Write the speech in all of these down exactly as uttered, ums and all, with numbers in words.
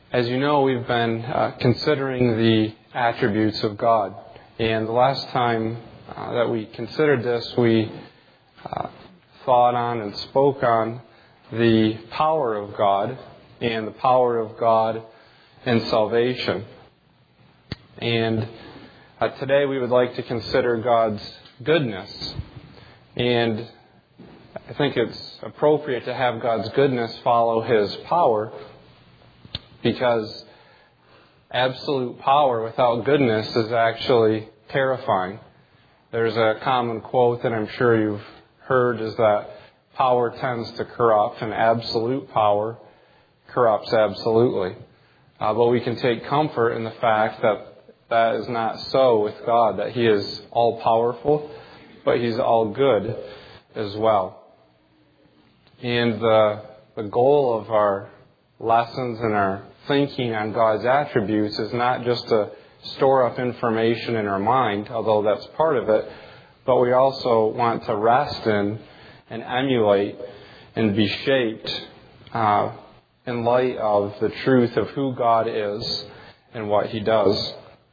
As you know, we've been uh, considering the attributes of God. And the last time uh, that we considered this, we uh, thought on and spoke on the power of God and the power of God in salvation. And uh, today we would like to consider God's goodness. And I think it's appropriate to have God's goodness follow His power, because absolute power without goodness is actually terrifying. There's a common quote that I'm sure you've heard, is that power tends to corrupt, and absolute power corrupts absolutely. Uh, but we can take comfort in the fact that that is not so with God, that He is all-powerful, but He's all-good as well. And the, the goal of our lessons and our thinking on God's attributes is not just to store up information in our mind, although that's part of it, but we also want to rest in and emulate and be shaped uh, in light of the truth of who God is and what He does.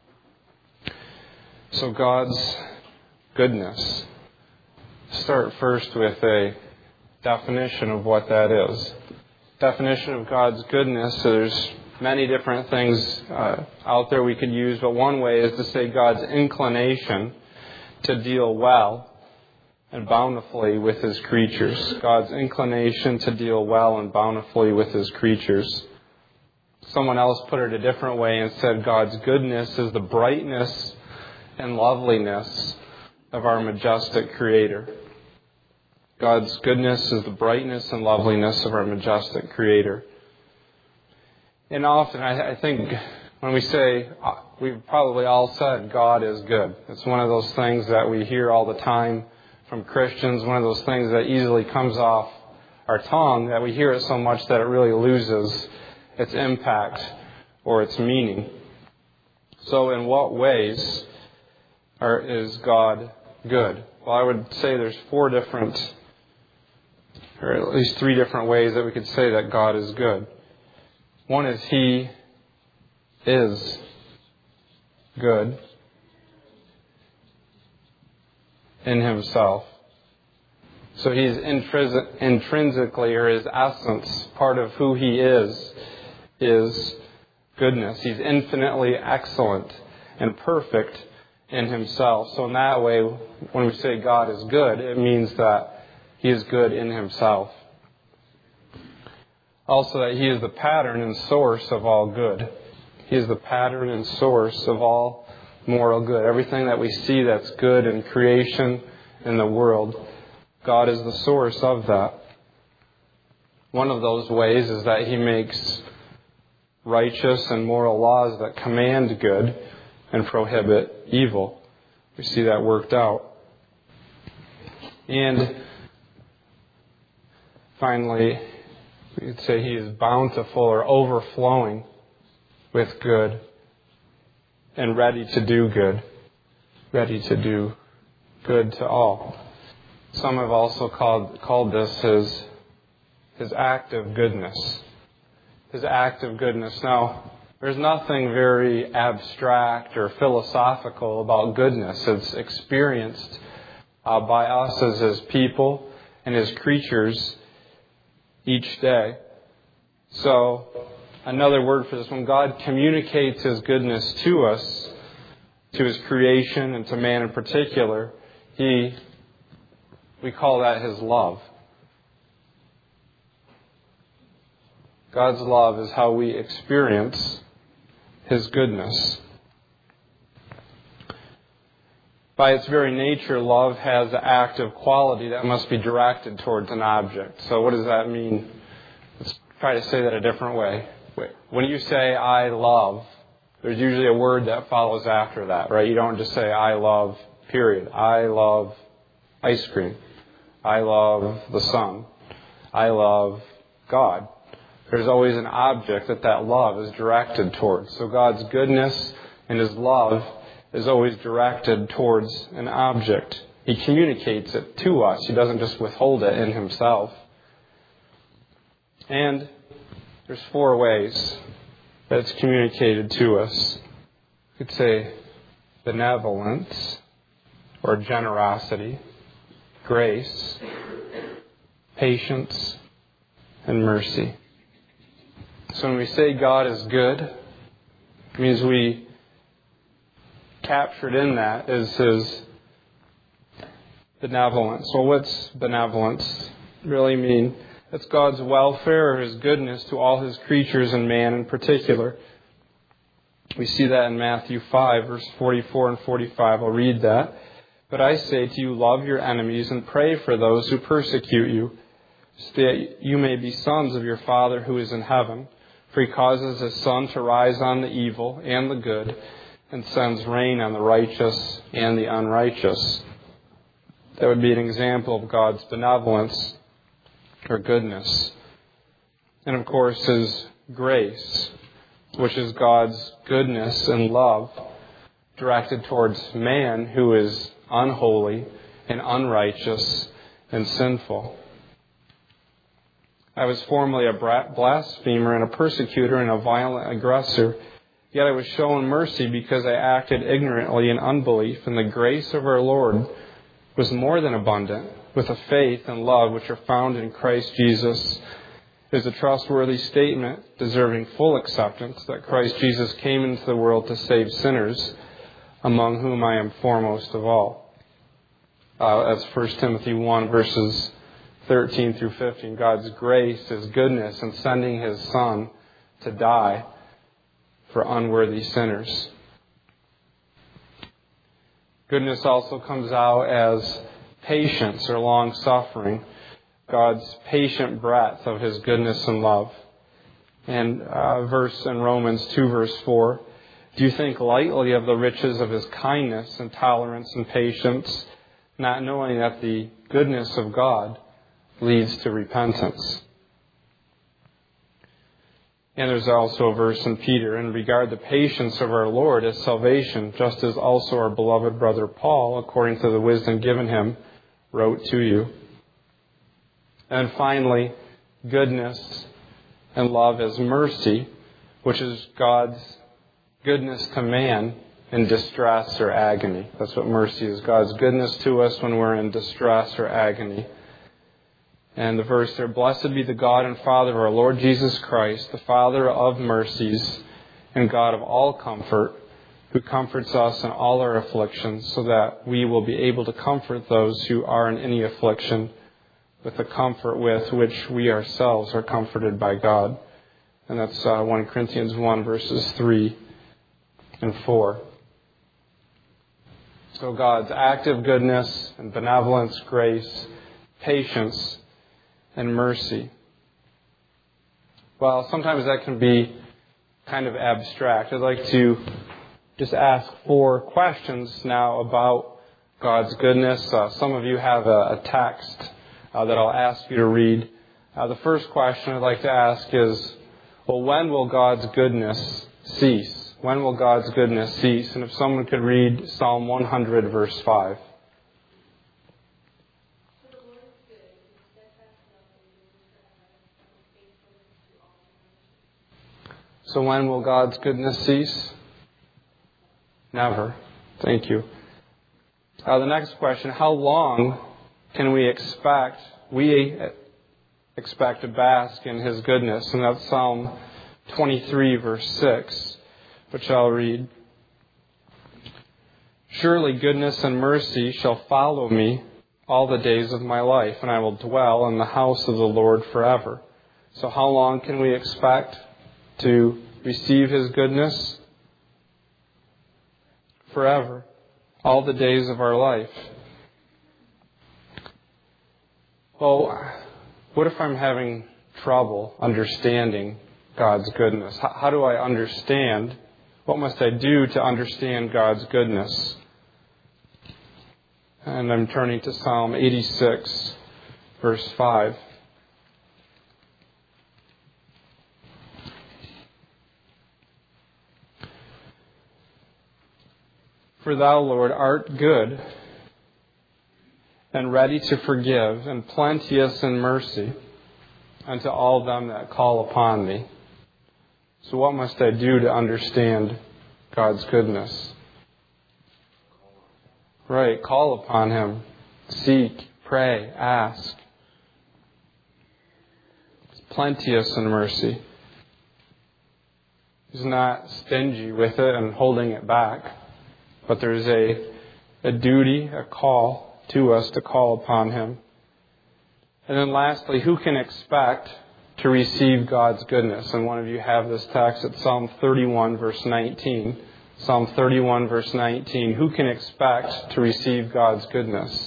So God's goodness. Start first with a definition of what that is. Definition of God's goodness, there's many different things uh, out there we could use, but one way is to say God's inclination to deal well and bountifully with His creatures. God's inclination to deal well and bountifully with His creatures. Someone else put it a different way and said God's goodness is the brightness and loveliness of our majestic Creator. God's goodness is the brightness and loveliness of our majestic Creator. And often, I, I think, when we say, we've probably all said God is good. It's one of those things that we hear all the time from Christians, one of those things that easily comes off our tongue, that we hear it so much that it really loses its impact or its meaning. So in what ways are, is God good? Well, I would say there's four different, or at least three different ways that we could say that God is good. One is He is good in Himself. So He's intrinsic, intrinsically, or His essence, part of who He is, is goodness. He's infinitely excellent and perfect in Himself. So in that way, when we say God is good, it means that He is good in Himself. Also, that He is the pattern and source of all good. He is the pattern and source of all moral good. Everything that we see that's good in creation, in the world, God is the source of that. One of those ways is that He makes righteous and moral laws that command good and prohibit evil. We see that worked out. And finally, we could say He is bountiful or overflowing with good and ready to do good. Ready to do good to all. Some have also called called this His, his act of goodness. His act of goodness. Now, there's nothing very abstract or philosophical about goodness. It's experienced uh, by us as His people and His creatures each day. So, another word for this, when God communicates His goodness to us, to His creation and to man in particular, He, we call that His love. God's love is how we experience His goodness. By its very nature, love has an active quality that must be directed towards an object. So what does that mean? Let's try to say that a different way. When you say, I love, there's usually a word that follows after that, right? You don't just say, I love, period. I love ice cream. I love the sun. I love God. There's always an object that that love is directed towards. So God's goodness and His love is always directed towards an object. He communicates it to us. He doesn't just withhold it in Himself. And there's four ways that's communicated to us. You could say benevolence or generosity, grace, patience, and mercy. So when we say God is good, it means we captured in that is His benevolence. Well, what's benevolence really mean? It's God's welfare or His goodness to all His creatures and man in particular. We see that in Matthew five, verse forty-four and forty-five. I'll read that. But I say to you, love your enemies and pray for those who persecute you, so that you may be sons of your Father who is in heaven. For He causes His sun to rise on the evil and the good, and sends rain on the righteous and the unrighteous. That would be an example of God's benevolence or goodness. And of course, His grace, which is God's goodness and love directed towards man who is unholy and unrighteous and sinful. I was formerly a blasphemer and a persecutor and a violent aggressor, yet I was shown mercy because I acted ignorantly in unbelief, and the grace of our Lord was more than abundant with the faith and love which are found in Christ Jesus. It is a trustworthy statement deserving full acceptance that Christ Jesus came into the world to save sinners, among whom I am foremost of all. Uh, that's First Timothy one, verses thirteen through fifteen. God's grace, His goodness in sending His Son to die for unworthy sinners. Goodness also comes out as patience or long-suffering, God's patient breadth of His goodness and love. And a verse in Romans two, verse four, do you think lightly of the riches of His kindness and tolerance and patience, not knowing that the goodness of God leads to repentance? And there's also a verse in Peter, and regard the patience of our Lord as salvation, just as also our beloved brother Paul, according to the wisdom given him, wrote to you. And finally, goodness and love as mercy, which is God's goodness to man in distress or agony. That's what mercy is, God's goodness to us when we're in distress or agony. And the verse there, blessed be the God and Father of our Lord Jesus Christ, the Father of mercies and God of all comfort, who comforts us in all our afflictions, so that we will be able to comfort those who are in any affliction with the comfort with which we ourselves are comforted by God. And that's uh, First Corinthians one, verses three and four. So God's active goodness and benevolence, grace, patience, and mercy. Well, sometimes that can be kind of abstract. I'd like to just ask four questions now about God's goodness. Uh, some of you have a, a text uh, that I'll ask you to read. Uh, the first question I'd like to ask is, well, when will God's goodness cease? When will God's goodness cease? And if someone could read Psalm one hundred, verse five. So when will God's goodness cease? Never. Thank you. Uh, the next question, how long can we expect, we expect to bask in His goodness? And that's Psalm twenty-three, verse six, which I'll read. Surely goodness and mercy shall follow me all the days of my life, and I will dwell in the house of the Lord forever. So how long can we expect to receive His goodness? Forever. All the days of our life. Well, what if I'm having trouble understanding God's goodness? How, how do I understand? What must I do to understand God's goodness? And I'm turning to Psalm eighty-six, verse five. For thou, Lord, art good and ready to forgive and plenteous in mercy unto all them that call upon thee. So what must I do to understand God's goodness? Right, call upon Him. Seek, pray, ask. He's plenteous in mercy. He's not stingy with it and holding it back. But there's a, a duty, a call to us to call upon Him. And then lastly, who can expect to receive God's goodness? And one of you have this text at Psalm thirty-one, verse nineteen. Psalm thirty-one, verse nineteen. Who can expect to receive God's goodness?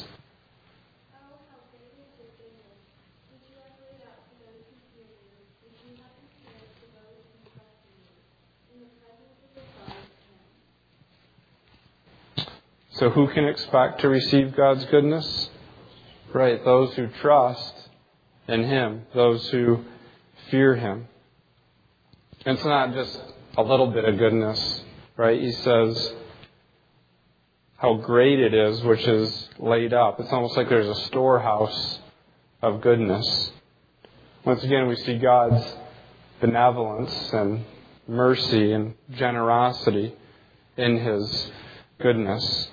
So who can expect to receive God's goodness? Right, those who trust in Him, those who fear Him. And it's not just a little bit of goodness, right? He says how great it is, which is laid up. It's almost like there's a storehouse of goodness. Once again, we see God's benevolence and mercy and generosity in His goodness.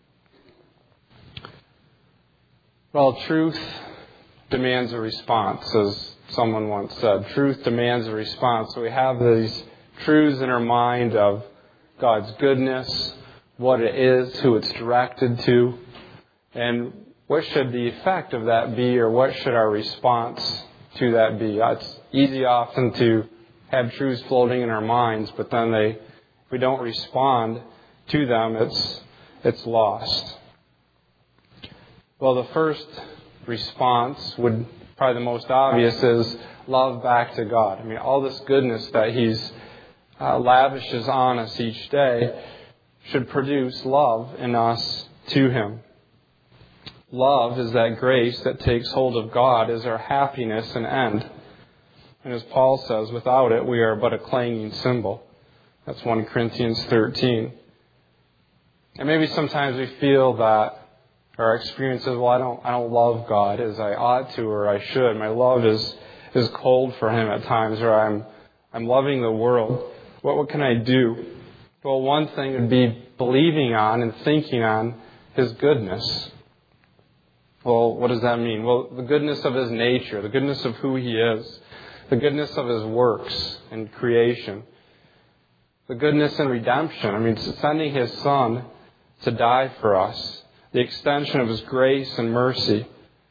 Well, truth demands a response, as someone once said. Truth demands a response. So we have these truths in our mind of God's goodness, what it is, who it's directed to, and what should the effect of that be, or what should our response to that be. It's easy often to have truths floating in our minds, but then they, if we don't respond to them, it's it's lost. Well, the first response would, probably the most obvious, is love back to God. I mean, all this goodness that He's uh, lavishes on us each day should produce love in us to Him. Love is that grace that takes hold of God as our happiness and end. And as Paul says, without it, we are but a clanging cymbal. That's First Corinthians thirteen. And maybe sometimes we feel that our experience is, well, I don't, I don't love God as I ought to or I should. My love is is cold for Him at times, or I'm I'm loving the world. What what can I do? Well, one thing would be believing on and thinking on His goodness. Well, what does that mean? Well, the goodness of His nature, the goodness of who He is, the goodness of His works and creation, the goodness and redemption. I mean, sending His Son to die for us, the extension of His grace and mercy.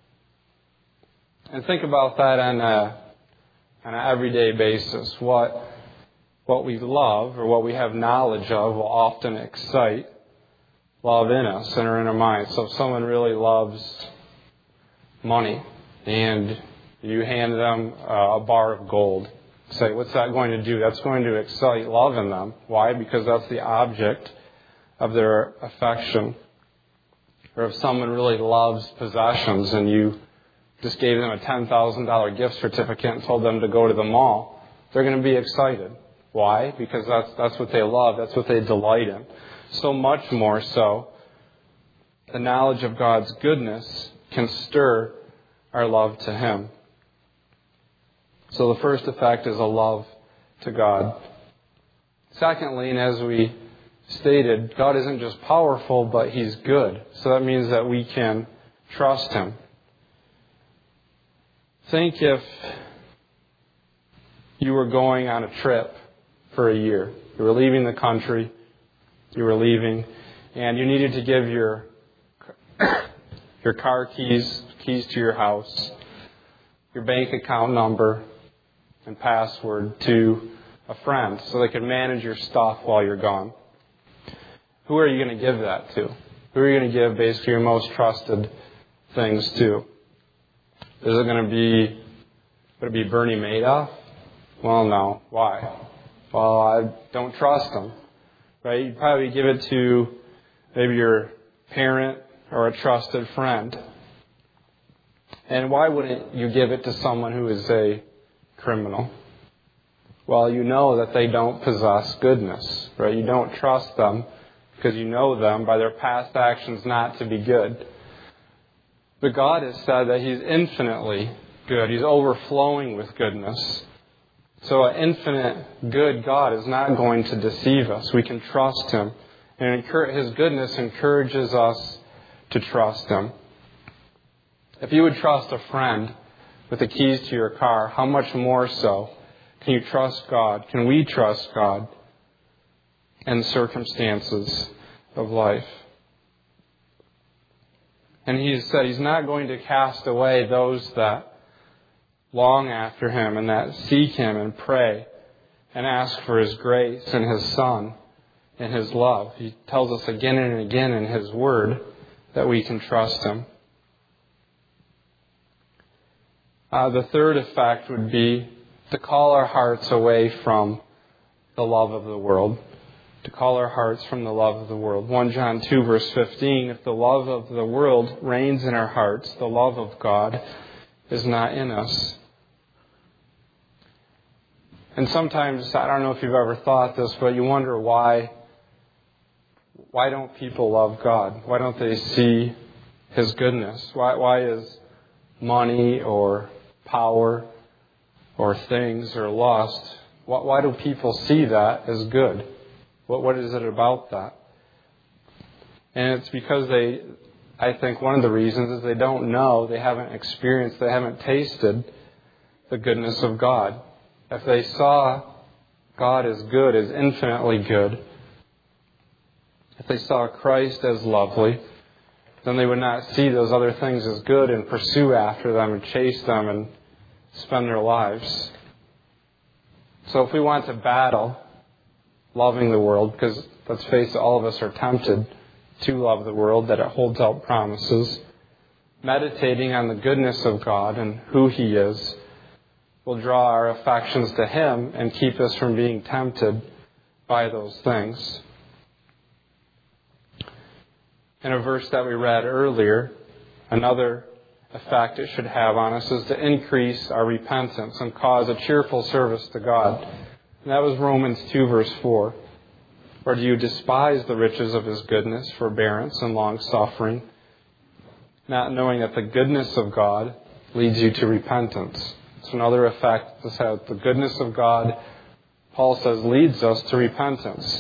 And think about that on a, on an everyday basis. What, what we love or what we have knowledge of will often excite love in us and or in our minds. So if someone really loves money and you hand them a bar of gold, say, what's that going to do? That's going to excite love in them. Why? Because that's the object of their affection. Or if someone really loves possessions and you just gave them a ten thousand dollars gift certificate and told them to go to the mall, they're going to be excited. Why? Because that's that's what they love. That's what they delight in. So much more so, the knowledge of God's goodness can stir our love to Him. So the first effect is a love to God. Secondly, and as we stated, God isn't just powerful, but He's good. So that means that we can trust Him. Think if you were going on a trip for a year. You were leaving the country. You were leaving, and you needed to give your your car keys, keys to your house, your bank account number, and password to a friend so they could manage your stuff while you're gone. Who are you going to give that to? Who are you going to give basically your most trusted things to? Is it going to be, would it be Bernie Madoff? Well, no. Why? Well, I don't trust him. Right? You'd probably give it to maybe your parent or a trusted friend. And why wouldn't you give it to someone who is a criminal? Well, you know that they don't possess goodness, right? You don't trust them because you know them by their past actions not to be good. But God has said that He's infinitely good. He's overflowing with goodness. So an infinite good God is not going to deceive us. We can trust Him. And His goodness encourages us to trust Him. If you would trust a friend with the keys to your car, how much more so can you trust God? Can we trust God in circumstances of life? And He said He's not going to cast away those that long after Him and that seek Him and pray and ask for His grace and His Son and His love. He tells us again and again in His Word that we can trust Him. Uh, the third effect would be to call our hearts away from the love of the world. To call our hearts from the love of the world. First John two verse fifteen, if the love of the world reigns in our hearts, the love of God is not in us. And sometimes, I don't know if you've ever thought this, but you wonder why, why don't people love God? Why don't they see His goodness? Why, why is money or power or things or lust, why, why do people see that as good? What, what is it about that? And it's because they, I think one of the reasons is they don't know, they haven't experienced, they haven't tasted the goodness of God. If they saw God as good, as infinitely good, if they saw Christ as lovely, then they would not see those other things as good and pursue after them and chase them and spend their lives. So if we want to battle loving the world, because let's face it, all of us are tempted to love the world, that it holds out promises, meditating on the goodness of God and who He is will draw our affections to Him and keep us from being tempted by those things. In a verse that we read earlier, another effect it should have on us is to increase our repentance and cause a cheerful service to God. And that was Romans two verse four. Or do you despise the riches of His goodness, forbearance, and long-suffering, not knowing that the goodness of God leads you to repentance? It's another effect this has. The goodness of God, Paul says, leads us to repentance.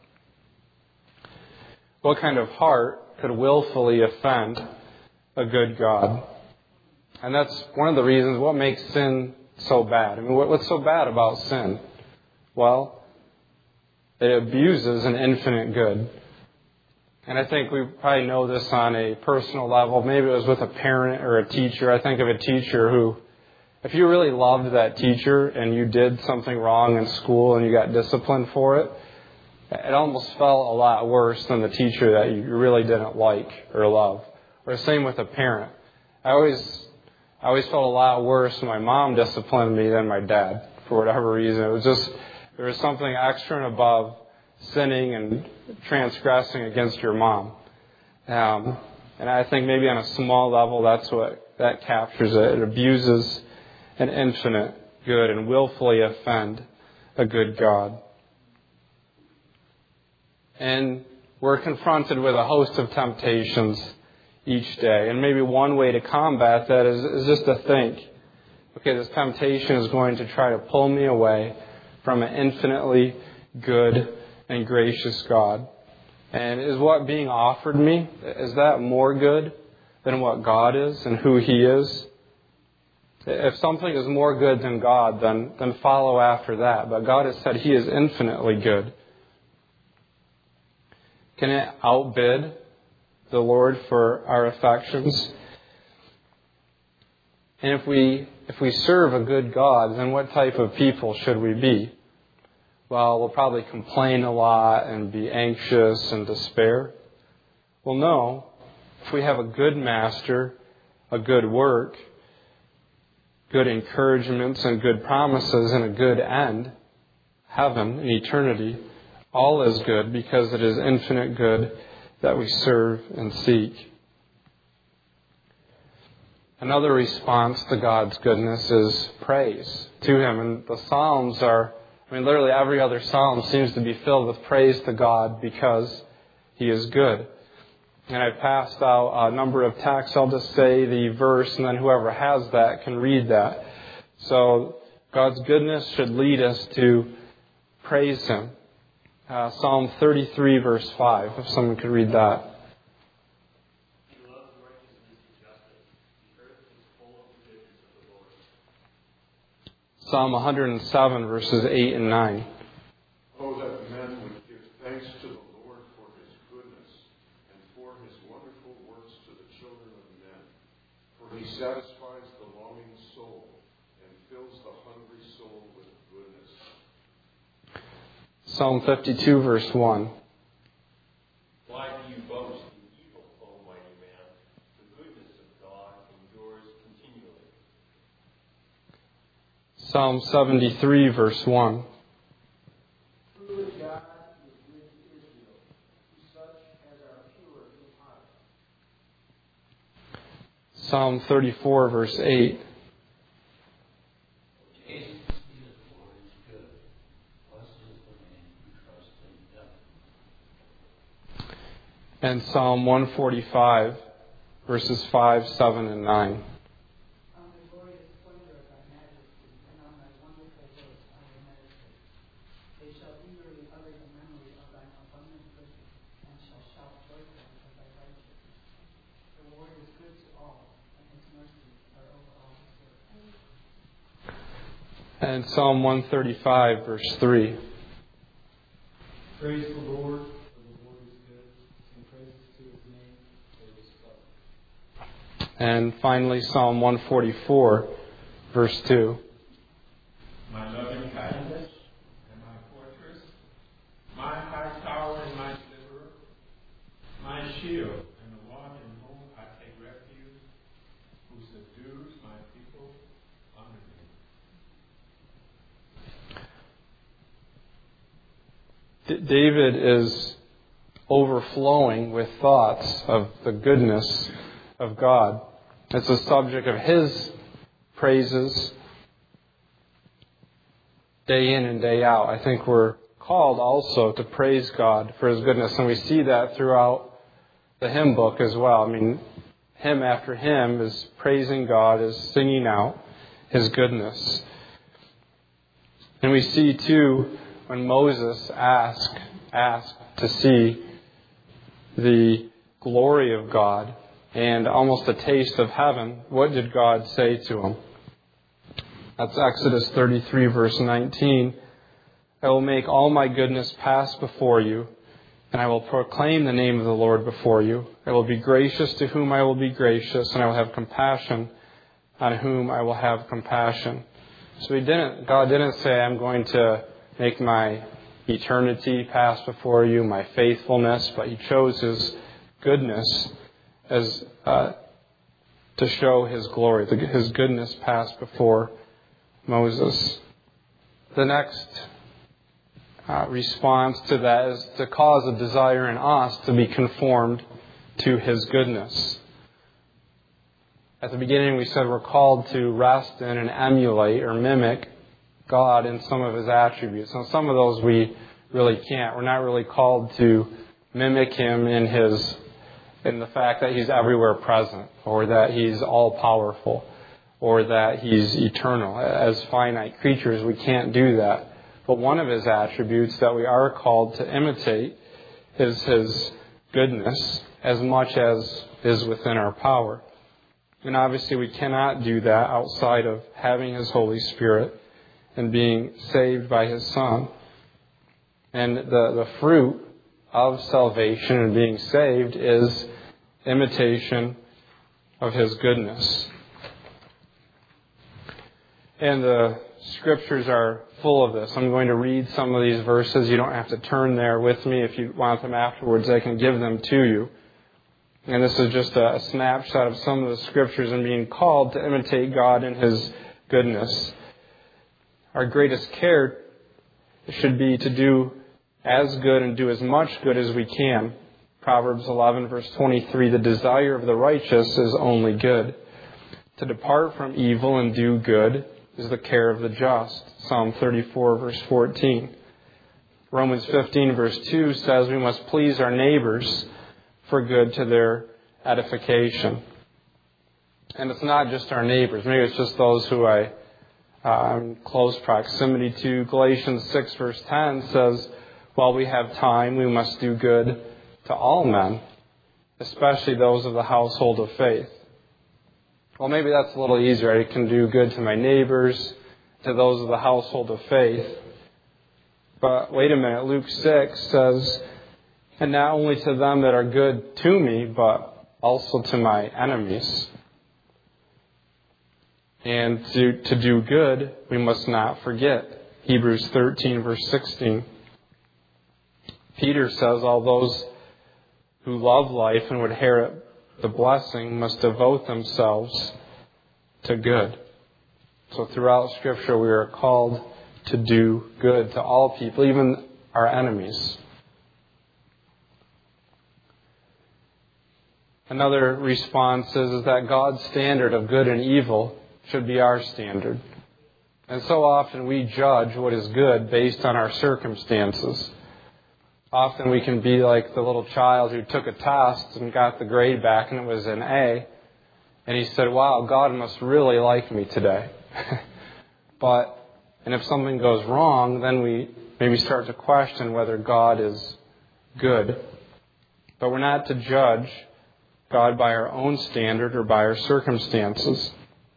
What kind of heart could willfully offend a good God? And that's one of the reasons what makes sin so bad. I mean, what's so bad about sin? Well, it abuses an infinite good. And I think we probably know this on a personal level. Maybe it was with a parent or a teacher. I think of a teacher who, if you really loved that teacher and you did something wrong in school and you got disciplined for it, it almost felt a lot worse than the teacher that you really didn't like or love. Or same with a parent. I always, I always felt a lot worse when my mom disciplined me than my dad, for whatever reason. It was just, there was something extra and above sinning and transgressing against your mom. Um, and I think maybe on a small level, that's what, that captures it. It abuses an infinite good and willfully offend a good God. And we're confronted with a host of temptations each day. And maybe one way to combat that is, is just to think, okay, this temptation is going to try to pull me away from an infinitely good and gracious God. And is what being offered me, is that more good than what God is and who He is? If something is more good than God, then, then follow after that. But God has said He is infinitely good. Can it outbid the Lord for our affections? And if we if we serve a good God, then what type of people should we be? Well, we'll probably complain a lot and be anxious and despair. Well, no. If we have a good master, a good work, good encouragements and good promises and a good end, heaven and eternity, all is good because it is infinite good that we serve and seek. Another response to God's goodness is praise to Him. And the Psalms are, I mean, literally every other Psalm seems to be filled with praise to God because He is good. And I've passed out a number of texts. I'll just say the verse, and then whoever has that can read that. So God's goodness should lead us to praise Him. Uh, Psalm thirty-three, verse five, if someone could read that. Psalm one hundred seven, verses eight and nine. Oh, that men would give thanks to the Lord for His goodness and for His wonderful works to the children of men. For He satisfies the longing soul and fills the hungry soul with goodness. Psalm fifty-two, verse one. Why do you boast in evil, O mighty man? The goodness of God endures continually. Psalm seventy-three, verse one. Truly God is with Israel, to such as are pure in heart. Psalm thirty-four, verse eight. Taste and see that the Lord is good. Blessed is the man who trusts in Him. And Psalm one forty-five, verses five, seven, and nine. On the glorious splendor of thy majesty, and on thy wonderful works I will meditate. They shall eagerly utter the memory of thine abundant goodness, and shall shout joyfully of thy righteousness. The Lord is good to all, and His mercies are over all His works. And Psalm one thirty-five, verse three. Praise the Lord, for the Lord is good, and praises to His name for His love. And finally, Psalm one forty-four, verse two. My loving kindness and my fortress, my high tower and my deliverer, my shield and the one in whom I take refuge, who subdues my people under me. D- David is overflowing with thoughts of the goodness of God. It's the subject of his praises day in and day out. I think we're called also to praise God for His goodness, and we see that throughout the hymn book as well. I mean, hymn after hymn is praising God, is singing out His goodness. And we see too, when Moses asked, asked to see the glory of God and almost a taste of heaven, what did God say to him? That's Exodus thirty-three, verse nineteen. I will make all my goodness pass before you, and I will proclaim the name of the Lord before you. I will be gracious to whom I will be gracious, and I will have compassion on whom I will have compassion. So he didn't, God didn't say, I'm going to make my eternity pass before you, my faithfulness, but He chose His goodness as uh, to show His glory. His goodness passed before Moses. The next uh, response to that is to cause a desire in us to be conformed to His goodness. At the beginning we said we're called to rest in and emulate or mimic God in some of His attributes. Now some of those we really can't. We're not really called to mimic Him in His in the fact that He's everywhere present, or that He's all-powerful, or that He's eternal. As finite creatures, we can't do that. But one of His attributes that we are called to imitate is His goodness, as much as is within our power. And obviously we cannot do that outside of having His Holy Spirit and being saved by His Son. And the, the fruit of salvation and being saved is imitation of His goodness. And the Scriptures are full of this. I'm going to read some of these verses. You don't have to turn there with me. If you want them afterwards, I can give them to you. And this is just a snapshot of some of the Scriptures and being called to imitate God in His goodness. Our greatest care should be to do as good and do as much good as we can. Proverbs eleven, verse twenty-three, the desire of the righteous is only good. To depart from evil and do good is the care of the just. Psalm thirty-four, verse fourteen. Romans fifteen, verse two says we must please our neighbors for good to their edification. And it's not just our neighbors. Maybe it's just those who I uh, in close proximity to. Galatians six verse ten says, while we have time, we must do good to all men, especially those of the household of faith. Well, maybe that's a little easier. I can do good to my neighbors, to those of the household of faith. But wait a minute, Luke six says, and not only to them that are good to me, but also to my enemies. And to, to do good, we must not forget. Hebrews thirteen verse sixteen. Peter says, all those who love life and would inherit the blessing must devote themselves to good. So throughout Scripture we are called to do good to all people, even our enemies. Another response is, is that God's standard of good and evil should be our standard. And so often we judge what is good based on our circumstances. Often we can be like the little child who took a test and got the grade back and it was an A. And he said, wow, God must really like me today. But, and if something goes wrong, then we maybe start to question whether God is good. But we're not to judge God by our own standard or by our circumstances.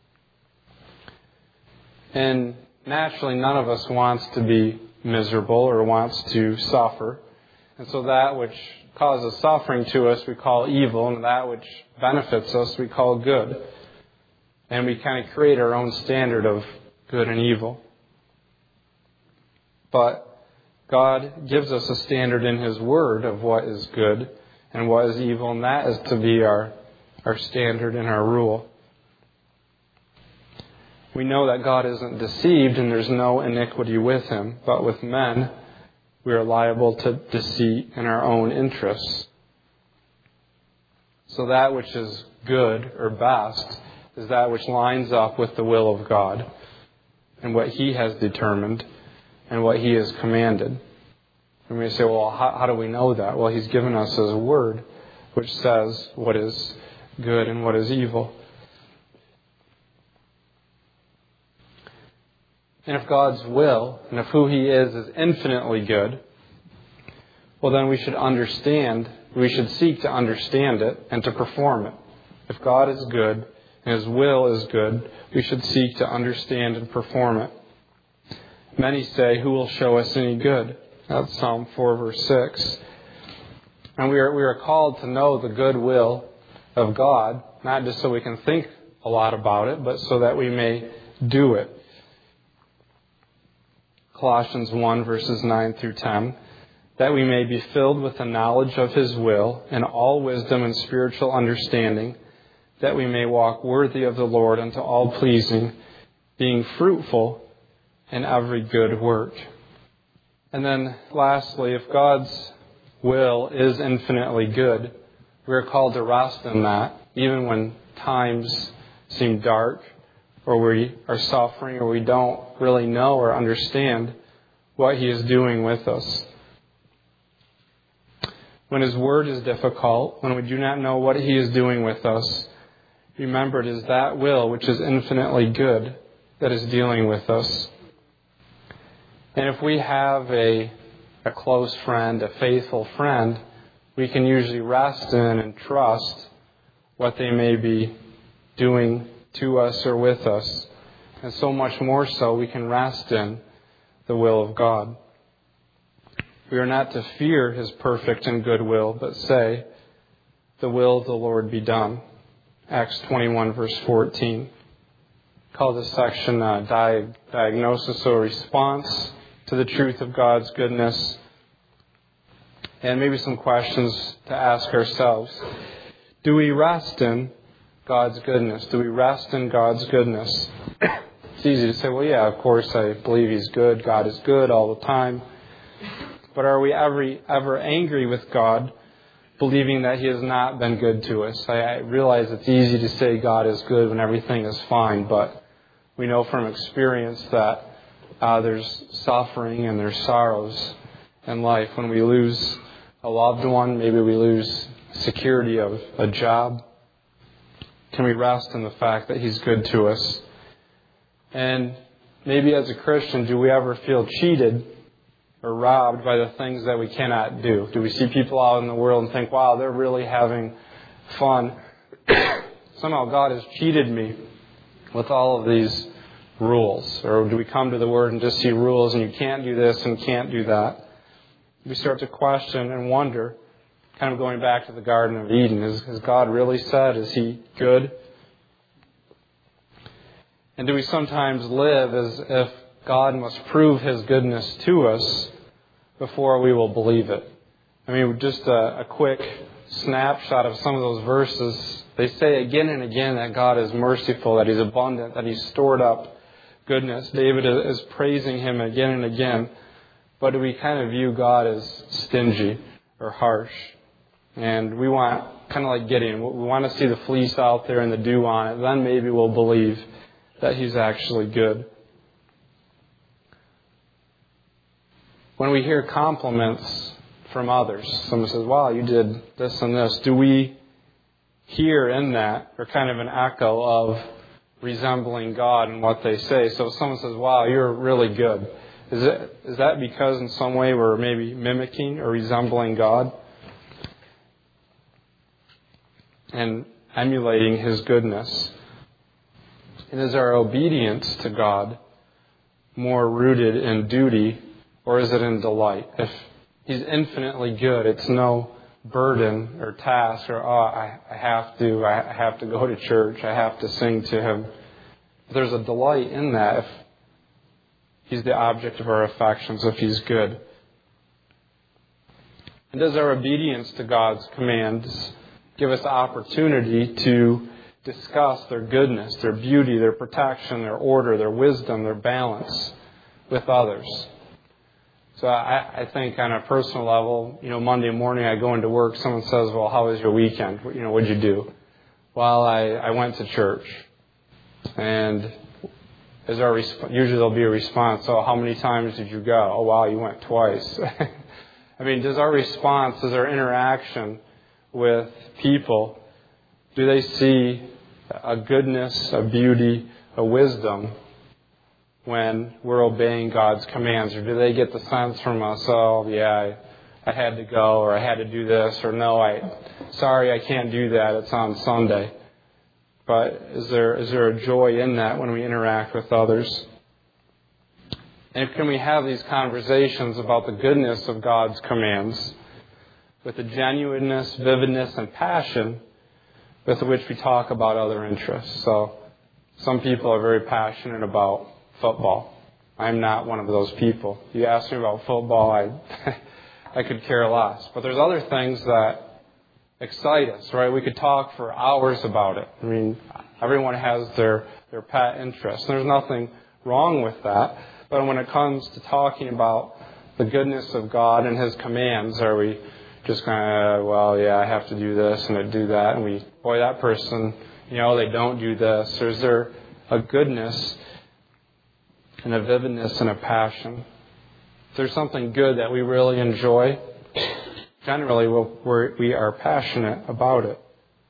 And naturally, none of us wants to be miserable or wants to suffer. And so that which causes suffering to us we call evil, and that which benefits us we call good. And we kind of create our own standard of good and evil. But God gives us a standard in His Word of what is good and what is evil, and that is to be our, our standard and our rule. We know that God isn't deceived and there's no iniquity with Him, but with men we are liable to deceit in our own interests. So that which is good or best is that which lines up with the will of God and what He has determined and what He has commanded. And we say, well, how, how do we know that? Well, He's given us His Word, which says what is good and what is evil. And if God's will and if who He is is infinitely good, well then we should understand, we should seek to understand it and to perform it. If God is good and His will is good, we should seek to understand and perform it. Many say, who will show us any good? That's Psalm four verse six. And we are, we are called to know the good will of God, not just so we can think a lot about it, but so that we may do it. Colossians one verses nine through ten, that we may be filled with the knowledge of His will and all wisdom and spiritual understanding, that we may walk worthy of the Lord unto all pleasing, being fruitful in every good work. And then lastly, if God's will is infinitely good, we are called to rest in that, even when times seem dark, or we are suffering, or we don't really know or understand what He is doing with us. When His Word is difficult, when we do not know what He is doing with us, remember it is that will which is infinitely good that is dealing with us. And if we have a, a close friend, a faithful friend, we can usually rest in and trust what they may be doing to us or with us. And so much more so, we can rest in the will of God. We are not to fear His perfect and good will, but say, the will of the Lord be done. Acts twenty-one verse fourteen. Call this section uh, diag- diagnosis or response to the truth of God's goodness. And maybe some questions to ask ourselves. Do we rest in God's goodness? Do we rest in God's goodness? It's easy to say, well, yeah, of course I believe He's good. God is good all the time. But are we ever, ever angry with God, believing that He has not been good to us? I, I realize it's easy to say God is good when everything is fine, but we know from experience that uh, there's suffering and there's sorrows in life. When we lose a loved one, maybe we lose security of a job. Can we rest in the fact that He's good to us? And maybe as a Christian, do we ever feel cheated or robbed by the things that we cannot do? Do we see people out in the world and think, wow, they're really having fun? Somehow God has cheated me with all of these rules. Or do we come to the Word and just see rules and you can't do this and can't do that? We start to question and wonder, kind of going back to the Garden of Eden. Is, has God really said? Is He good? And do we sometimes live as if God must prove His goodness to us before we will believe it? I mean, just a, a quick snapshot of some of those verses. They say again and again that God is merciful, that He's abundant, that He's stored up goodness. David is praising Him again and again. But do we kind of view God as stingy or harsh? And we want, kind of like Gideon, we want to see the fleece out there and the dew on it. Then maybe we'll believe that He's actually good. When we hear compliments from others, someone says, wow, you did this and this, do we hear in that, or kind of an echo of resembling God in what they say? So if someone says, wow, you're really good, is it is that because in some way we're maybe mimicking or resembling God and emulating His goodness? And is our obedience to God more rooted in duty, or is it in delight? If He's infinitely good, it's no burden or task or, oh, I, I have to, I have to go to church, I have to sing to Him. There's a delight in that if He's the object of our affections, if He's good. And does our obedience to God's commands give us opportunity to discuss their goodness, their beauty, their protection, their order, their wisdom, their balance with others? So I, I think on a personal level, you know, Monday morning I go into work, someone says, well, how was your weekend? You know, what'd you do? Well, I, I went to church. And is our resp- usually there'll be a response, oh, how many times did you go? Oh, wow, you went twice. I mean, does our response, does our interaction with people, do they see a goodness, a beauty, a wisdom when we're obeying God's commands? Or do they get the sense from us, oh, yeah, I, I had to go, or I had to do this, or no, I, sorry, I can't do that, it's on Sunday. But is there is there a joy in that when we interact with others? And can we have these conversations about the goodness of God's commands with the genuineness, vividness, and passion with which we talk about other interests? So some people are very passionate about football. I'm not one of those people. You ask me about football, I I could care less. But there's other things that excite us, right? We could talk for hours about it. I mean, everyone has their, their pet interests. There's nothing wrong with that. But when it comes to talking about the goodness of God and His commands, are we just kind of, well, yeah, I have to do this and I do that, and we, boy, that person, you know, they don't do this? Or is there a goodness and a vividness and a passion? If there's something good that we really enjoy, generally we're, we are passionate about it.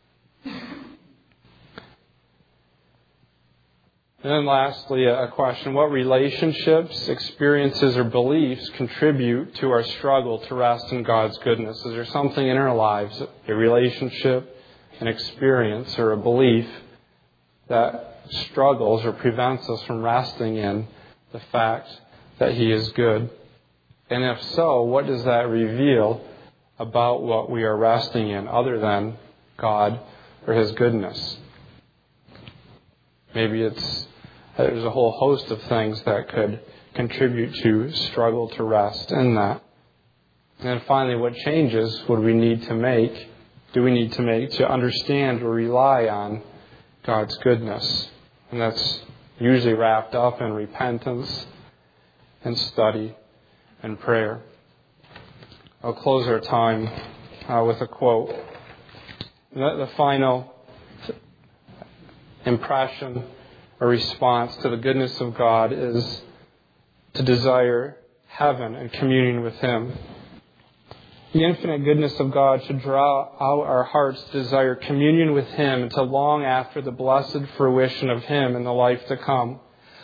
And then lastly, a question: what relationships, experiences, or beliefs contribute to our struggle to rest in God's goodness? Is there something in our lives, a relationship, an experience, or a belief that struggles or prevents us from resting in the fact that He is good? And if so, what does that reveal about what we are resting in other than God or His goodness? Maybe it's there's a whole host of things that could contribute to struggle to rest in that. And then finally, what changes would we need to make, do we need to make to understand or rely on God's goodness? And that's usually wrapped up in repentance and study and prayer. I'll close our time uh, with a quote. The, the final impression or response to the goodness of God is to desire heaven and communion with Him. The infinite goodness of God should draw out our hearts to desire communion with Him and to long after the blessed fruition of Him in the life to come.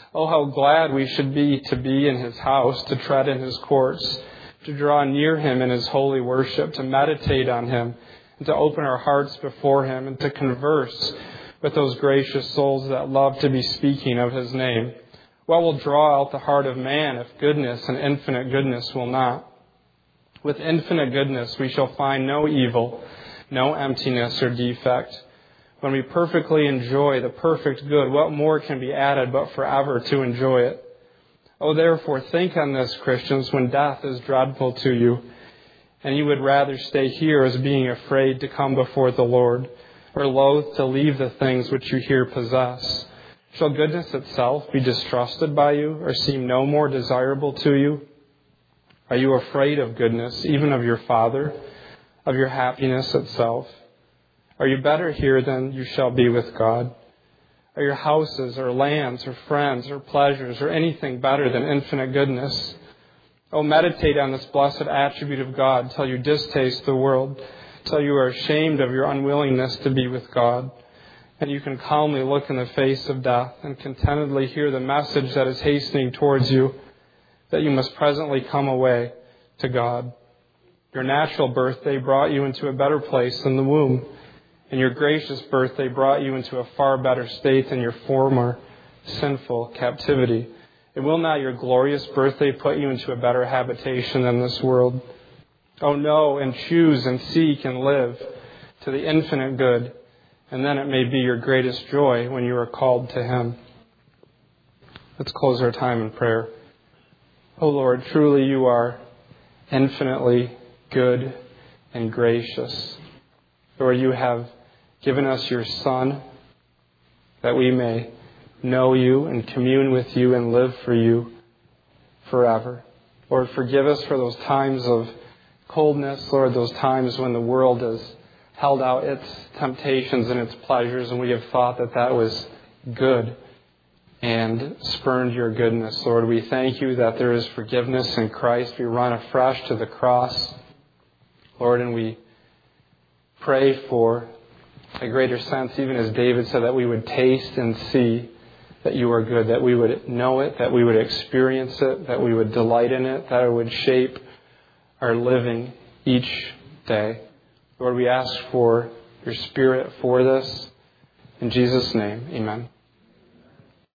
Oh, how glad we should be to be in his house, to tread in his courts, to draw near him in his holy worship, to meditate on him, and to open our hearts before him, and to converse with those gracious souls that love to be speaking of his name. What will draw out the heart of man if goodness and infinite goodness will not? With infinite goodness we shall find no evil, no emptiness or defect. When we perfectly enjoy the perfect good, what more can be added but forever to enjoy it? Oh, therefore, think on this, Christians, when death is dreadful to you, and you would rather stay here as being afraid to come before the Lord, or loath to leave the things which you here possess. Shall goodness itself be distrusted by you, or seem no more desirable to you? Are you afraid of goodness, even of your Father, of your happiness itself? Are you better here than you shall be with God? Are your houses or lands or friends or pleasures or anything better than infinite goodness? Oh, meditate on this blessed attribute of God till you distaste the world, till you are ashamed of your unwillingness to be with God, and you can calmly look in the face of death and contentedly hear the message that is hastening towards you, that you must presently come away to God. Your natural birthday brought you into a better place than the womb, and your gracious birthday brought you into a far better state than your former sinful captivity. And will not your glorious birthday put you into a better habitation than this world? Oh, know and choose and seek and live to the infinite good, and then it may be your greatest joy when you are called to him. Let's close our time in prayer. Oh, Lord, truly you are infinitely good and gracious. Lord, you have given us your Son that we may know you and commune with you and live for you forever. Lord, forgive us for those times of coldness, Lord, those times when the world has held out its temptations and its pleasures and we have thought that that was good and spurned your goodness. Lord, we thank you that there is forgiveness in Christ. We run afresh to the cross, Lord, and we pray for a greater sense, even as David said, that we would taste and see that you are good, that we would know it, that we would experience it, that we would delight in it, that it would shape our living each day. Lord, we ask for your Spirit for this. In Jesus' name, amen.